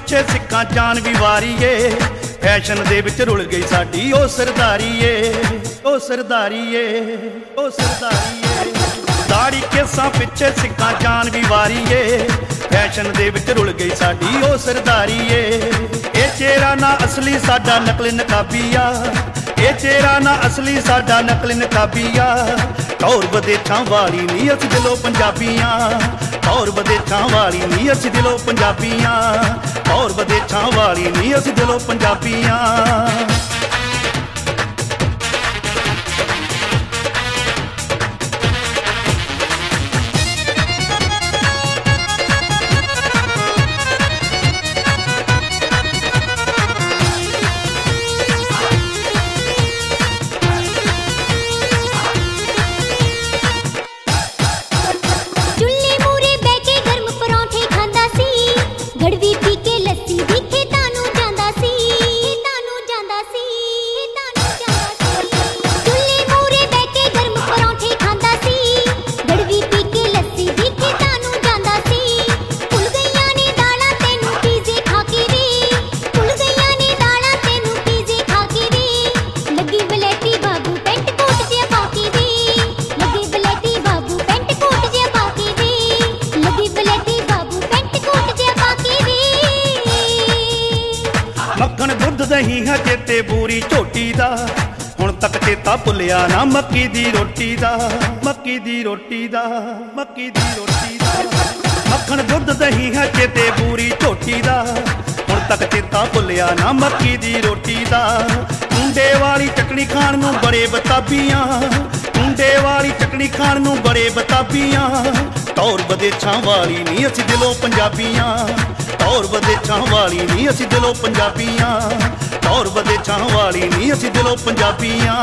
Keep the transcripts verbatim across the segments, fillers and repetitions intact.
ਪਿੱਛੇ ਸਿੱਕਾਂ ਜਾਨ ਵੀ ਵਾਰੀਏ फैशन दे विच रुल गई साडी ओ सरदारीए ओ सरदारीए ओ सरदारीए दाड़ी केसां पिछे सिक्कां जान भी वारीए फैशन दे विच रुल गई साडी ओ सरदारीए ए चेहरा ना असली साडा नकल नकाबीआ ए चेहरा ना असली साडा नकल नकाबीआ टौर वदेछां वाली नी असीं दिलों पंजाबीआं टौर वदेछां वाली नी असीं दिलों पंजाबीआं टौर वदेछां वाली नी असीं दिलों पंजाबीआं मक्खन दुध दही है चेते पूरी झोटी दा हुण तक चेता भुलिया ना मक्की दी रोटी दा मक्की दी रोटी दा मक्की दी रोटी दा मक्खन दुध दही है चेते पूरी झोटी दा हुण तक चेता भुलिया ना मक्की दी रोटी दा कुंडे वाली चटनी खाण नूं बड़े बताबीआं कुंडे वाली चटनी खाण नूं बड़े बताबीआं टौर वदेछां वाली नी असीं दिलों पंजाबीआं टौर वदेछां वाली नी असीं दिलों पंजाबीआं टौर वदेछां वाली नी असीं दिलों पंजाबीआं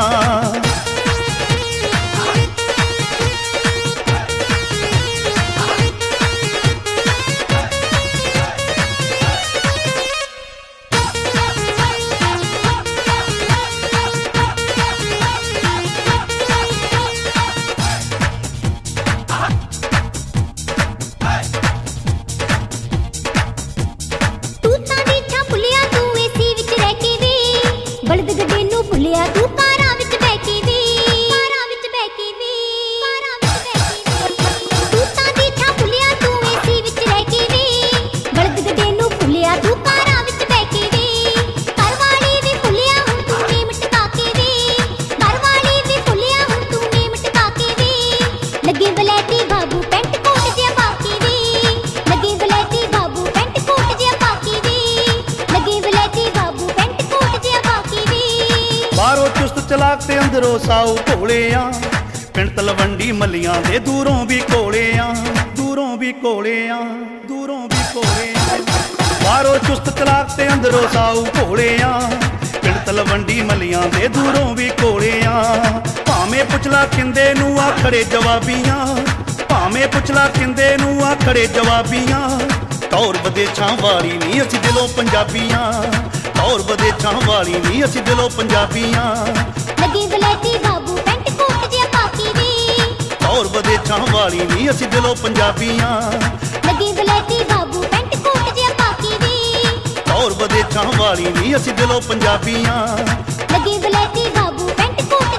चलाक ते अंदरों साऊ भोले आ पिंड तलवंडी मलियां दे दूरों भी कोले आ दूरों भी कोले आ दूरों भी कोले आ बाहरों चुस्त चलाक ते अंदरों साऊ भोले आ पिंड तलवंडी मलियां दे दूरों भी कोले आ भावें पुछला किंदे नूं आखड़े जवाबियां भावें पुछला किंदे नूं आखड़े जवाबियां टौर वदेछां वाली नी असीं दिलों पंजाबीआं टौर वदेछां वाली नी असीं दिलों पंजाबीआं लगी वलैती बाबू पेंट कोट जिहा पाकी दी टौर वदेछां वाली नी असीं दिलों पंजाबीआं लगी वलैती बाबू पेंट कोट जिहा पाकी दी टौर वदेछां वाली नी असीं दिलों पंजाबीआं लगी वलैती बाबू पेंट कोट